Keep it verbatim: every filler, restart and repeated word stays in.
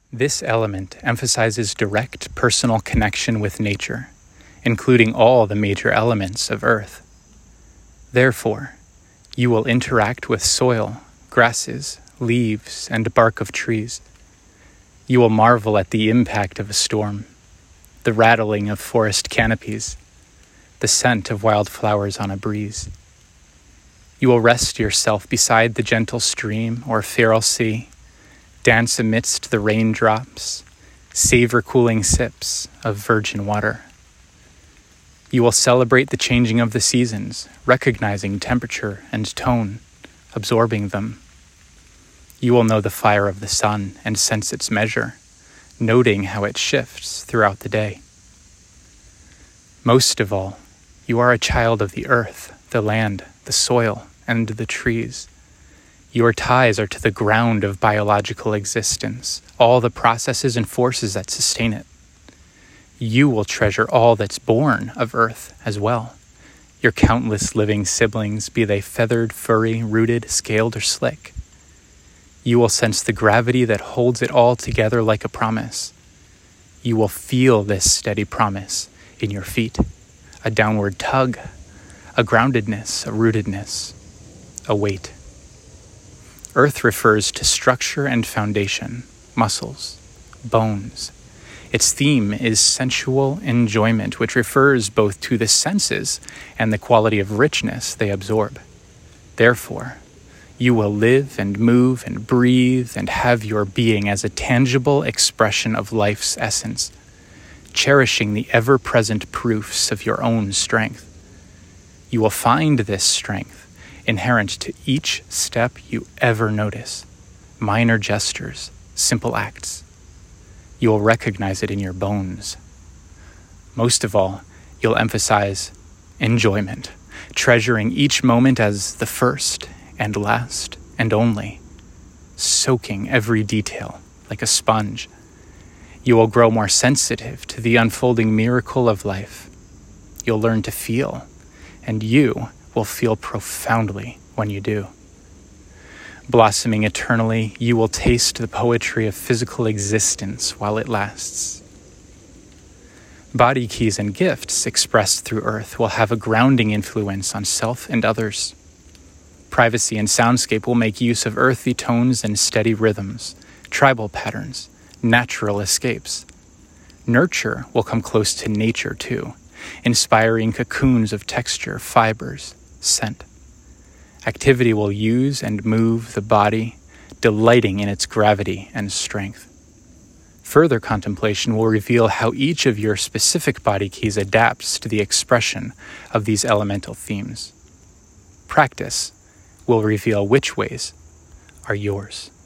This element emphasizes direct personal connection with nature, including all the major elements of Earth. Therefore, you will interact with soil, grasses, leaves, and bark of trees. You will marvel at the impact of a storm, the rattling of forest canopies, the scent of wildflowers on a breeze. You will rest yourself beside the gentle stream or feral sea, dance amidst the raindrops, savor cooling sips of virgin water. You will celebrate the changing of the seasons, recognizing temperature and tone, absorbing them. You will know the fire of the sun and sense its measure, noting how it shifts throughout the day. Most of all, you are a child of the earth, the land, the soil, and the trees. Your ties are to the ground of biological existence, all the processes and forces that sustain it. You will treasure all that's born of Earth as well. Your countless living siblings, be they feathered, furry, rooted, scaled, or slick. You will sense the gravity that holds it all together like a promise. You will feel this steady promise in your feet, a downward tug, a groundedness, a rootedness, a weight. Earth refers to structure and foundation, muscles, bones. Its theme is sensual enjoyment, which refers both to the senses and the quality of richness they absorb. Therefore, you will live and move and breathe and have your being as a tangible expression of life's essence, cherishing the ever-present proofs of your own strength. You will find this strength inherent to each step you ever notice, minor gestures, simple acts. You will recognize it in your bones. Most of all, you'll emphasize enjoyment, treasuring each moment as the first and last and only, soaking every detail like a sponge. You will grow more sensitive to the unfolding miracle of life. You'll learn to feel, and you will feel profoundly when you do. Blossoming eternally, you will taste the poetry of physical existence while it lasts. Body keys and gifts expressed through Earth will have a grounding influence on self and others. Privacy and soundscape will make use of earthy tones and steady rhythms, tribal patterns, natural escapes. Nurture will come close to nature too, inspiring cocoons of texture, fibers, scent. Activity will use and move the body, delighting in its gravity and strength. Further contemplation will reveal how each of your specific body keys adapts to the expression of these elemental themes. Practice will reveal which ways are yours.